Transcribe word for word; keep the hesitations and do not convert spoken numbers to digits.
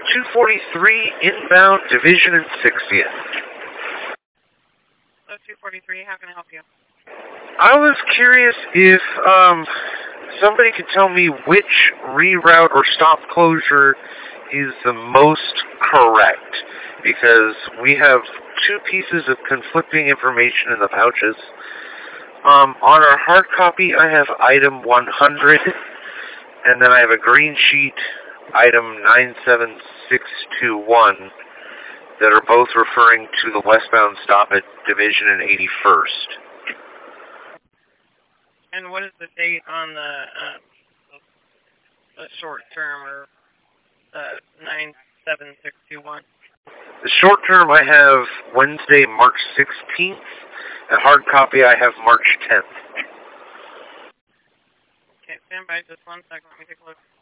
two forty-three inbound Division and sixtieth. So two forty-three, how can I help you? I was curious if um, somebody could tell me which reroute or stop closure is the most correct, because we have two pieces of conflicting information in the pouches. Um, on our hard copy, I have item one hundred, and then I have a green sheet, item nine seven six two one, that are both referring to the westbound stop at Division and eighty-first. And what is the date on the, uh, the short term, or uh, nine seven six two one? The short term I have Wednesday, March sixteenth. The hard copy I have March tenth. Okay, stand by just one second. Let me take a look.